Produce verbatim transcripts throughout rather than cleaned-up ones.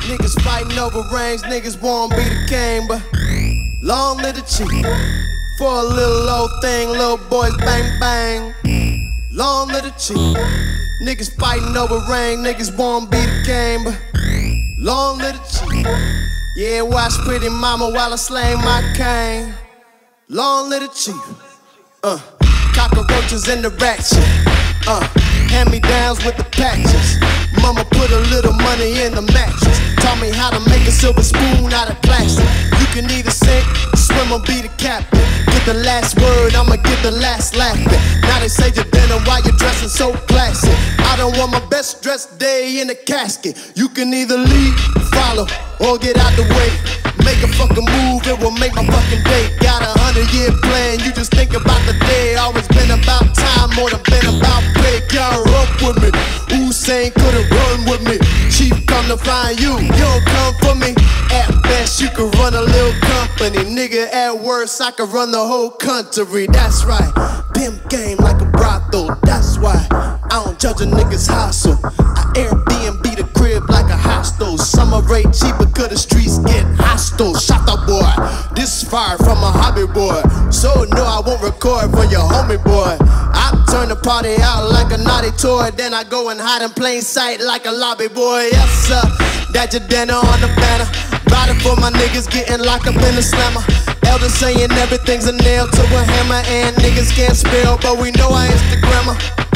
Niggas fighting over rings, niggas won't be the king, but long live the chief. For a little old thing, little boys bang bang. Long live the chief. Niggas fighting over ring, niggas won't be the king, but long live the chief. Yeah, watch pretty mama while I slay my cane. Long live the chief. Uh, cockroaches in the ratchet. Uh, hand-me-downs with the patches. Mama put a little money in the mattress. Taught me how to make a silver spoon out of plastic. You can either sink, swim, or be the captain. Get the last word, I'ma get the last laughing. Now they say you're dinner while you're dressing so classy. I don't want my best dressed day in a casket. You can either lead, follow, or get out the way. Make a fucking move, it will make my fucking day. Got a hundred year plan, you just think about the day. Always been about time, more than been about pay. Y'all up with me, Usain couldn't run with me. Chief come to find you, you don't come for me. At best you can run a little company. Nigga at worst I can run the whole country. That's right, pimp game like a brothel. That's why I don't judge a nigga's hustle. I Airbnb the crib like a hostel. Summer rate cheaper cause the streets get hostile. Shot the boy, this fire from a hobby boy. So no, I won't record for your homie boy. I turn the party out like a naughty toy. Then I go and hide in plain sight like a lobby boy. Yes sir, that your dinner on the banner. Riding for my niggas getting locked up in the slammer. Elders saying everything's a nail to a hammer. And niggas can't spell, but we know I Instagrammer.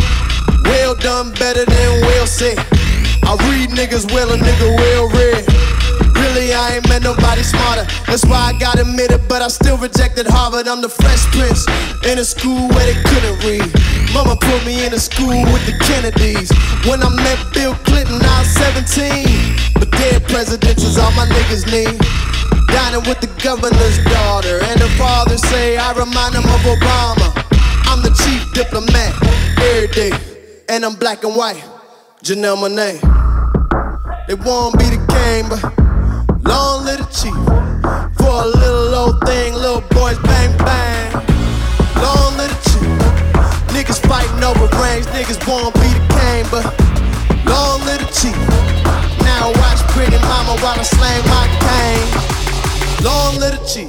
Well done, better than well said. I read niggas well, a nigga well read. Really, I ain't met nobody smarter. That's why I got admitted, but I still rejected Harvard. I'm the Fresh Prince in a school where they couldn't read. Mama put me in a school with the Kennedys. When I met Bill Clinton, I was seventeen. But dead presidents is all my niggas need. Dining with the governor's daughter, and the father say I remind him of Obama. I'm the chief diplomat every day, and I'm black and white. Janelle Monáe. They won't be the king, but long live the chief. For a little old thing, little boys bang bang. Long live the chief. Niggas fighting over rings, niggas won't be the king, but long live the chief. Now watch pretty mama while I slang my cane. Long live the chief.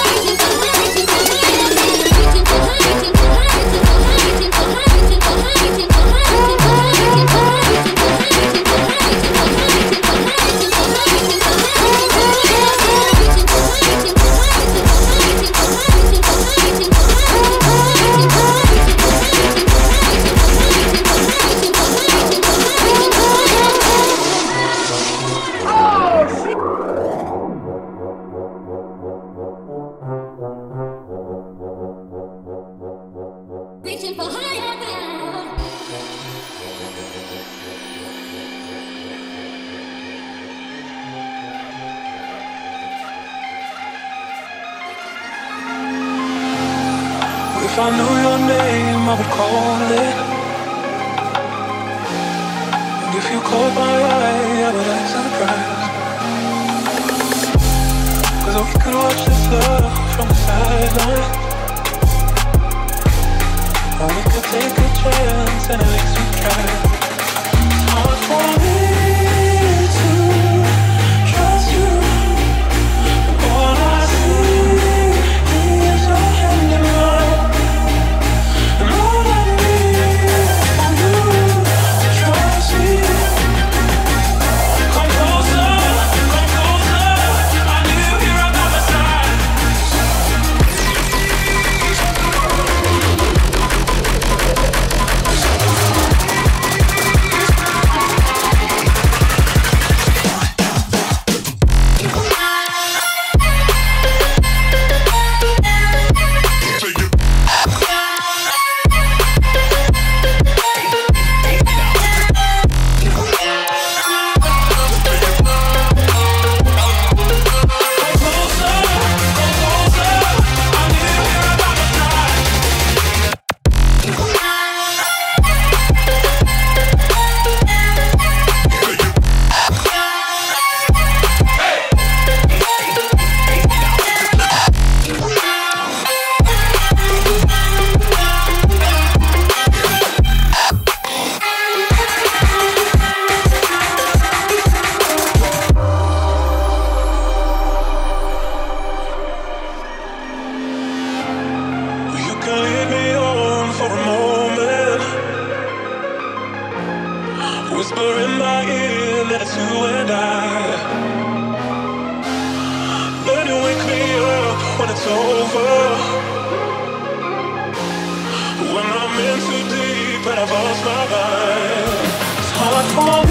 If I knew your name, I would call it. And if you caught my eye, I would act surprised. Cause we could watch this love from the sideline, or we could take a chance and at least we try. It's hard for me to trust you. All I see is your hand in mine, and all I need from you is trust me. Come closer, come closer. I need you here by my side. Whisper in my ear that it's you and I. Then you wake me up when it's over, when I'm in too deep and I've lost my mind. It's hard for me